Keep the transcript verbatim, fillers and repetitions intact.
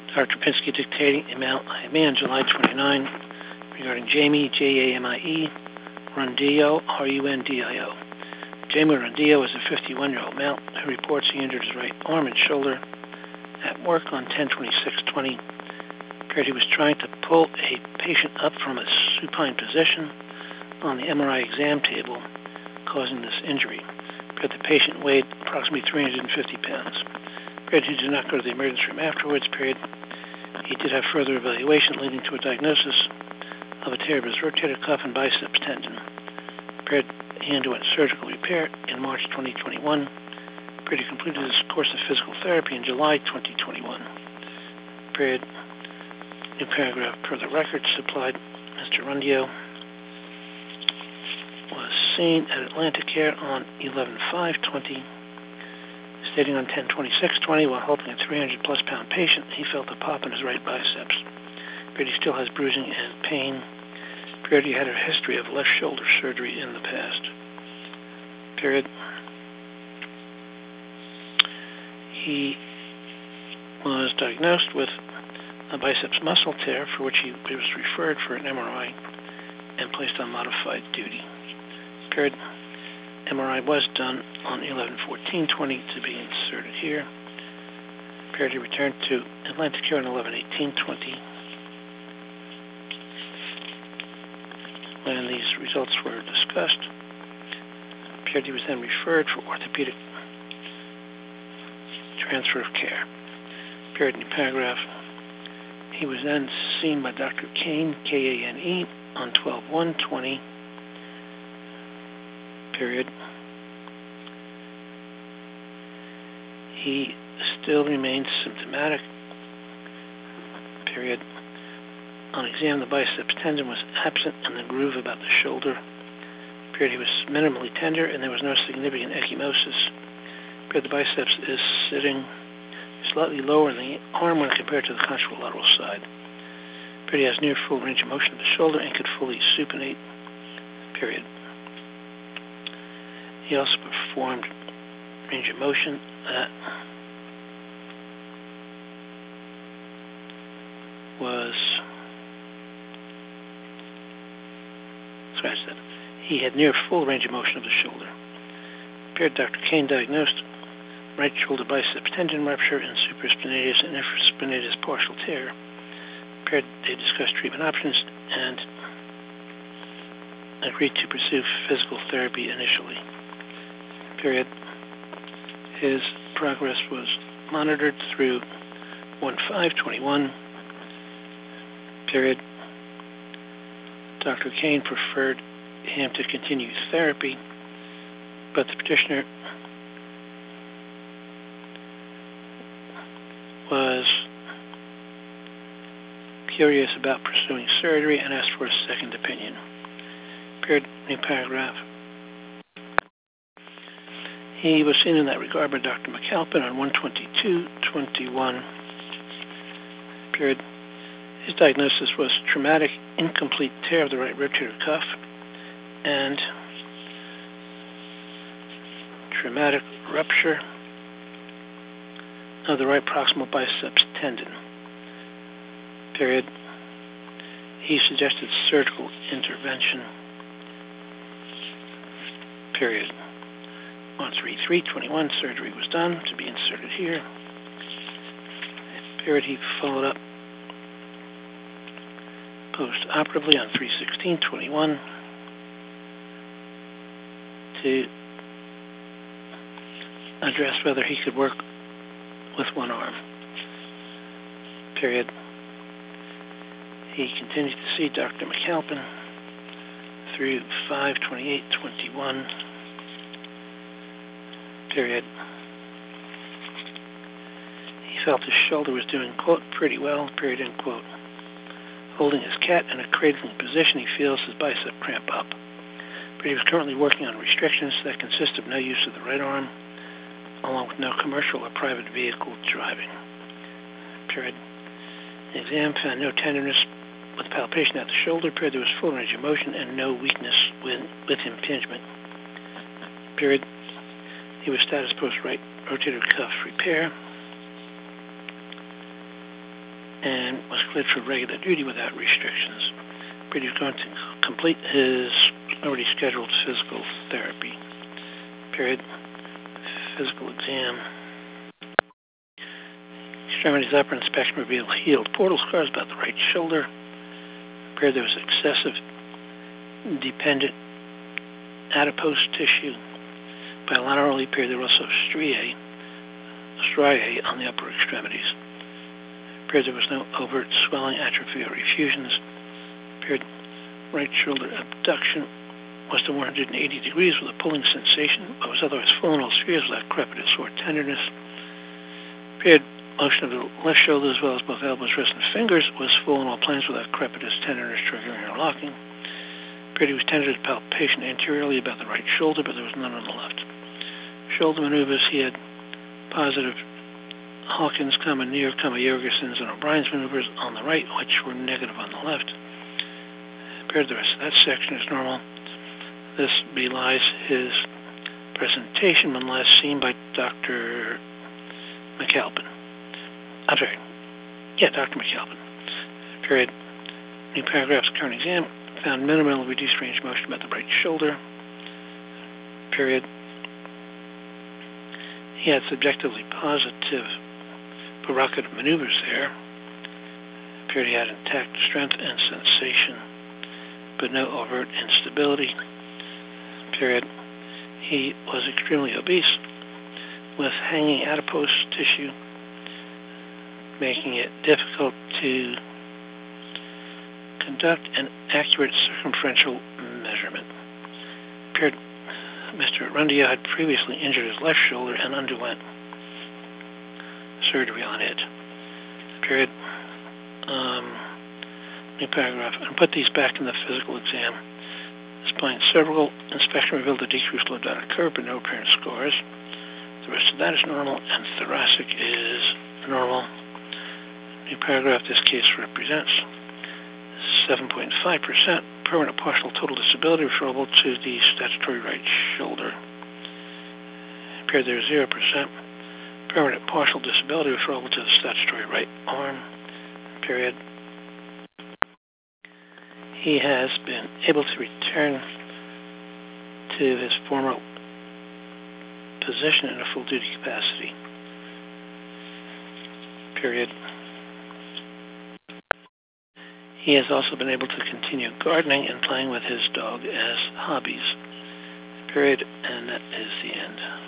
Doctor Pinsky dictating email me on July twenty-ninth regarding Jamie, J A M I E, Rundillo, R U N D I O. Jamie Rundillo is a fifty-one-year-old male who reports he injured his right arm and shoulder at work on ten twenty-six twenty. Appeared he was trying to pull a patient up from a supine position on the M R I exam table, causing this injury. Appeared the patient weighed approximately three hundred fifty pounds. Appeared he did not go to the emergency room afterwards. Period. He did have further evaluation leading to a diagnosis of a tear of his rotator cuff and biceps tendon. Appeared he underwent surgical repair in March twenty twenty-one. Appeared he completed his course of physical therapy in July twenty twenty-one. Period. New paragraph per the record supplied. Mister Rundillo was seen at Atlanticare on eleven five twenty, stating on ten twenty-six twenty while helping a three hundred plus pound patient, he felt a pop in his right biceps. Appeared he still has bruising and pain. Appeared he had a history of left shoulder surgery in the past. Period. He was diagnosed with a biceps muscle tear, for which he was referred for an M R I and placed on modified duty. Period. M R I was done on eleven fourteen twenty to be inserted here. Period. He returned to Atlanticare on eleven eighteen twenty. When these results were discussed, Period. He was then referred for orthopedic transfer of care. Period. New paragraph. He was then seen by Doctor Kane, K A N E, on twelve one twenty. Period. He still remains symptomatic. Period. On exam, the biceps tendon was absent in the groove about the shoulder. Period. He was minimally tender, and there was no significant ecchymosis. Period. The biceps is sitting slightly lower in the arm when compared to the contralateral side. Period. He has near full range of motion of the shoulder and could fully supinate. Period. He also performed range of motion that was, scratch that, he had near full range of motion of the shoulder. Period. Doctor Kane diagnosed right shoulder biceps tendon rupture and supraspinatus and infraspinatus partial tear. Period. They discussed treatment options and agreed to pursue physical therapy initially. Period. His progress was monitored through one five twenty-one. Period. Doctor Kane preferred him to continue therapy, but the petitioner was curious about pursuing surgery and asked for a second opinion. Period. New paragraph. He was seen in that regard by Doctor McAlpin on one twenty-two twenty-one. Period. His diagnosis was traumatic incomplete tear of the right rotator cuff and traumatic rupture of the right proximal biceps tendon. Period. He suggested surgical intervention. Period. On three three twenty-one, surgery was done to be inserted here. Period. He followed up post-operatively on three sixteen twenty-one to address whether he could work with one arm. Period. He continued to see Doctor McAlpin through five twenty-eight twenty-one. Period. He felt his shoulder was doing, quote, pretty well, period, end quote. Holding his cat in a cradling position, he feels his bicep cramp up. But he was currently working on restrictions that consist of no use of the right arm, along with no commercial or private vehicle driving. Period. The exam found no tenderness with palpation at the shoulder. Period. There was full range of motion and no weakness with, with impingement. Period. He was status post right rotator cuff repair. and was cleared for regular duty without restrictions. Period. He's going to complete his already scheduled physical therapy. Period. Physical exam. Extremities upper inspection revealed healed portal scars about the right shoulder. Period. There was excessive dependent adipose tissue. Bilaterally, period. There were also striae, striae on the upper extremities. Period. There was no overt swelling, atrophy, or effusions. Period. Right shoulder abduction was to one hundred eighty degrees with a pulling sensation, but was otherwise full in all spheres without crepitus or tenderness. Period. Motion of the left shoulder, as well as both elbows, wrists, and fingers, was full in all planes without crepitus, tenderness, triggering, or locking. Period. He was tended to palpation anteriorly about the right shoulder, but there was none on the left. Shoulder maneuvers, he had positive Hawkins, comma, Neer, comma, Jorgensen's, and O'Brien's maneuvers on the right, which were negative on the left. Period. The rest of that section is normal. This belies his presentation when last seen by Doctor McAlpin. I'm sorry. Yeah, Doctor McAlpin. Period. New paragraphs, current exam, found minimal reduced range of motion about the right shoulder. Period. He had subjectively positive provocative maneuvers there. Period. He had intact strength and sensation, but no overt instability. Period. He was extremely obese with hanging adipose tissue, making it difficult to conduct an accurate circumferential measurement. Period. Mister Rundio had previously injured his left shoulder and underwent surgery on it. Period. Um, new paragraph. And put these back in the physical exam. Spine cervical inspection revealed a decreased lordotic curve, but no apparent scars. The rest of that is normal, and thoracic is normal. New paragraph. This case represents seven point five percent permanent partial total disability referable to the statutory right shoulder. Period. There is zero percent permanent partial disability referable to the statutory right arm. Period. He has been able to return to his former position in a full duty capacity. Period. He has also been able to continue gardening and playing with his dog as hobbies. Period. And that is the end.